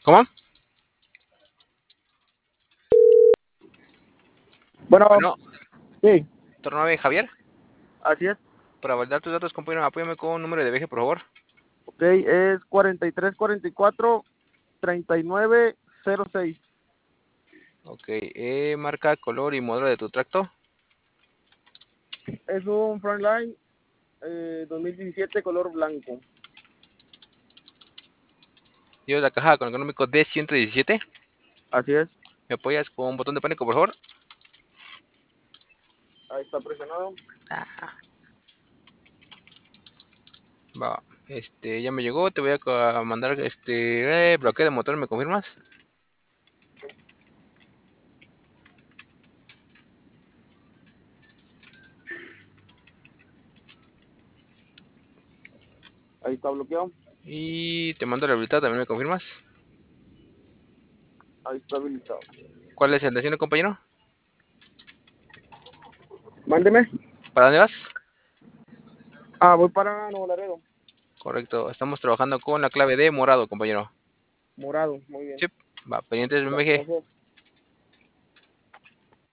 ¿Cómo? Bueno, Bueno, sí, turno 9, Javier. así es. Para validar tus datos, compañero, apóyame con un número de viaje, por favor. Ok, es 4344-3906. Ok, marca, color y modelo de tu tracto. Es un Frontline 2017 color blanco. Llevo la caja con económico D117. Así es. ¿Me apoyas con un botón de pánico, por favor? Ahí está presionado. Va, ya me llegó. Te voy a mandar bloqueo de motor. ¿Me confirmas? Ahí está bloqueado. Y te mando el habilitado. ¿También me confirmas? Ahí está habilitado. ¿Cuál es el destino, compañero? Mándeme. ¿Para dónde vas? Voy para Nuevo Laredo. Correcto. Estamos trabajando con la clave de morado, compañero. Morado, muy bien. Sí. Va, pendientes, BMG. Gracias.